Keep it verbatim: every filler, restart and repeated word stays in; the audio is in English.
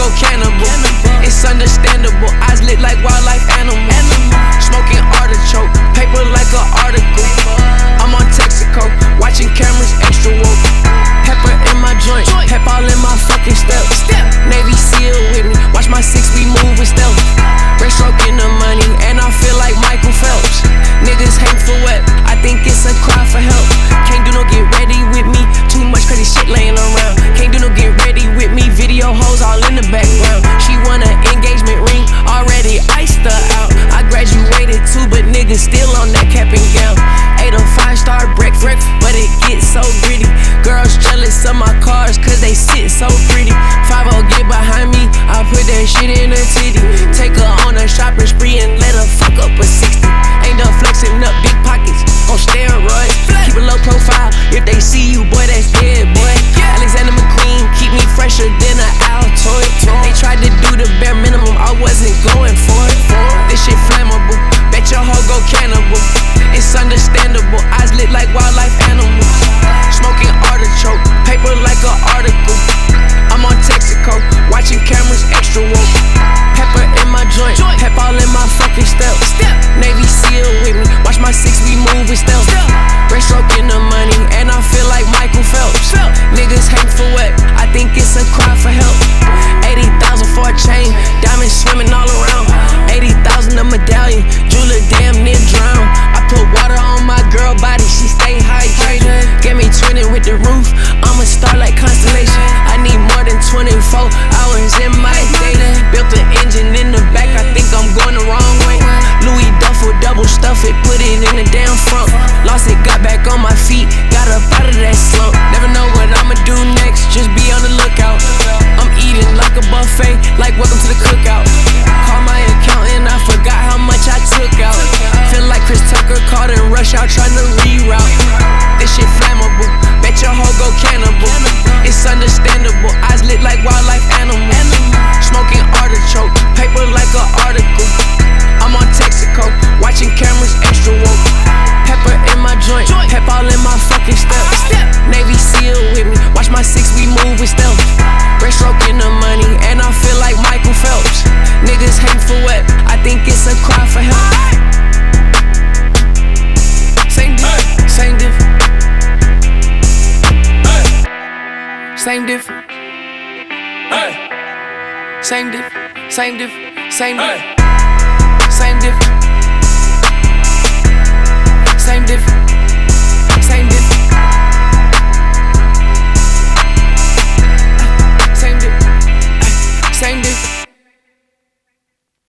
go cannibal. It's understandable, eyes lit like wildlife animals. Smoking artichoke, paper like an article. I'm on Texaco, watching cameras extra woke. Pepper in my joint, pep all in my fucking steps. Navy SEAL with me, watch my six, we move with stealth. Breaststroking the money, and I feel like Michael Phelps. Niggas hang for what? I think it's a cry for help. Can't do no get ready with me, too much crazy shit laying around. Can't do no get ready with me, video hoes all in the background. She want an engagement ring, already iced her out. I graduated too, but niggas still on that cap and gown. Ate a five-star breakfast, but it gets so gritty. Girls jealous of my cars, cause they sit so pretty. five oh get behind me, I put that shit in her titty. Take her on a shopping spree and let her fuck up a sixty. Ain't done flexing up big pockets on steroids. Keep a low profile, if they see you, boy, that's dead, boy. Alexander McQueen, keep me fresher than an Altoid. They tried to do the bare minimum, I wasn't going for it. This shit flammable, bet your hoe go cannibal. It's understandable, eyes lit like wildlife animals. Smoking artichoke, paper like an article. I'm on Texaco, watching cameras extra woke. Pepper in my joint, pep all in my fucking steps. Navy SEAL with me, watch my six, we move with stealth. Breaststroking the money, and I feel like Michael Phelps. Niggas hang for what? I think it's a cry for help. eighty thousand for a chain, diamonds swimming all around. eighty thousand a medallion, jeweler damn near drown. I put water on my girl body, she stay hydrated. Get me twenty with the roof, I'm a star like Constellation. I need more than twenty-four hours in my day. Built the engine in the back, I think I'm going the wrong way. Louis Duffel, double stuff it, put it in the damn front. Lost it, got back on my feet, got up out of that slump. Never know what I'ma do next, just be on the lookout. I'm eating like a buffet, like welcome to the cookout. Call my accountant, I forgot how much I took out. Feel like Chris Tucker caught in rush out trying to reroute. This shit flammable, bet your hoe go cannibal. It's understandable, eyes lit like wildlife animals. Smoking artichoke, paper like an article. I'm on Texaco, watching cameras extra woke. Pepper in my joint, pep all in my fucking steps. Navy SEAL with me, watch my six, we move with stealth. Breaststroking the money, and I feel like Michael Phelps. Niggas hang for what? I think it's a cry for help. Same diff, same diff. Same diff. Same diff, same diff, same diff.